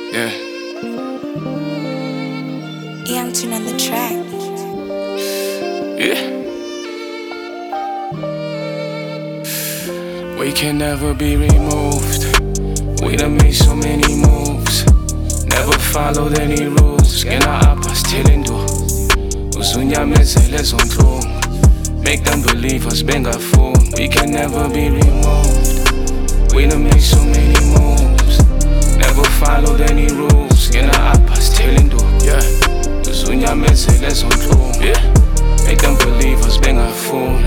Yeah. Young Tune on the track. Yeah. We can never be removed. We done made so many moves. Never followed any rules. Ngena apha sithele uzunyamezele zonhlungu. Make them believe us bengafuni. We can never be removed. We done made so many moves. Never followed any rules. Ngena apha sithele uzunyamezele zonhlungu. Make them believe us bengafuni.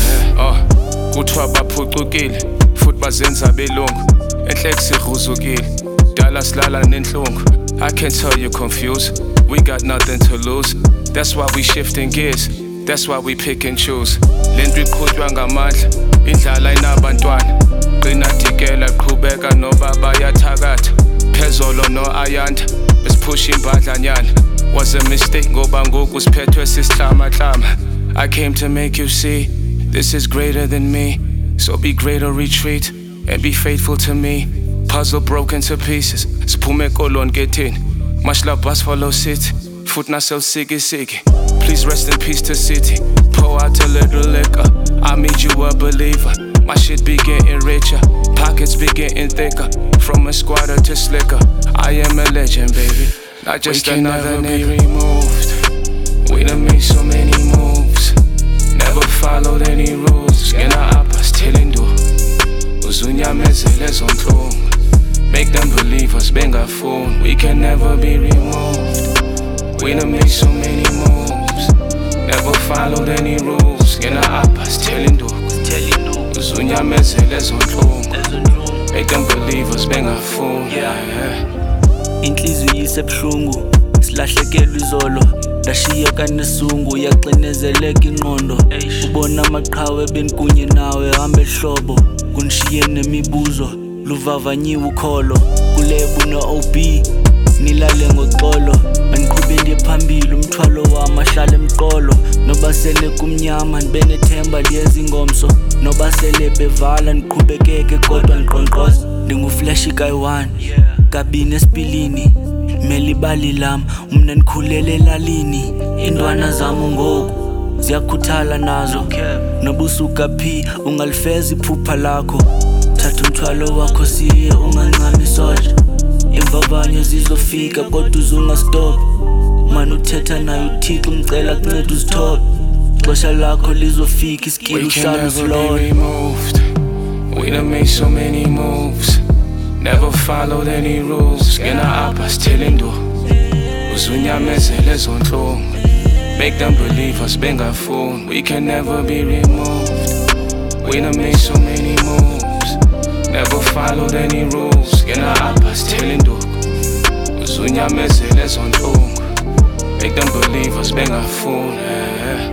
Kuthiwa baphucukile futhi bazenza belungu. Enhleki sigruzukile dala silala nenhlungu. I can't tell you confused. We got nothing to lose. That's why we shifting gears. That's why we pick and choose. Lento iqhutshwa ngamandla, indlala inabantwana. Qina dikela qhubeka nobaba yathakatha. Phezolo no ayanda, besiphusha imbadlanyana. Was a mistake ngoba ngoku siphethwe sisihlama-hlama. I came to make you see, this is greater than me. So be great or retreat, and be faithful to me. Puzzle broken to pieces, sphume kolon getini. Much love bus follow city, foot nasel sigi. Please rest in peace to city, pour out a little liquor. I made you a believer, my shit be getting richer. Pockets be getting thicker, from a squatter to slicker. I am a legend, baby, not just another nigga. We can never be removed. We done made so many moves. Never followed any rules. Ngena apha sithele uzunyamezele zonhlungu. Make them believe us bengafuni. We can never be removed. We done made so many moves. Never followed any rules. Ngena apha sithele uzunyamezele zonhlungu. Make them believe us bengafuni. Inhliziyo isebuhlungu, silahlekelwe izolo. Ndashiyeka nesungu, yaxinezeleka ingqondo. Ubona amaqhawe benkunye nawe hamba ehlobo. Kunishiye nemibuzo, luvavanyiwe ukholo. Kulebu no-OB, nilale ngoxolo. Maniqhube ndiye phambili, umthwalo wami ahlale emqolo. Noba sele kumnyama, ndibenethemba liyeza ingomso. Noba sele bevala, ndiqhubekeke kodwa ndiqonkqoza. Ndinguflash kayi-1, kabini esipilini. Melibali lam, umna ndikhulele elalini. Indwana zami ngoku ziyakhuthala nazo. Nobusuka phi ungalifeza iphupha lakho. Thatha umthwalo wakho siye ungancami isoja. Imvavanyo zizofika kodwa uzungastop. Man uthetha naye uThixo umcela kunceda uzithobe. Xesha lakho lizofika iskill uhlala uzilole. We done made so many moves. Never followed any rules. Ngena apha sithele uzunyamezele zonhlungu. Make them believe us bengafuni. We can never be removed. We done made so many moves. Never followed any rules. Ngena apha sithele uzunyamezele zonhlungu. Make them believe us bengafuni.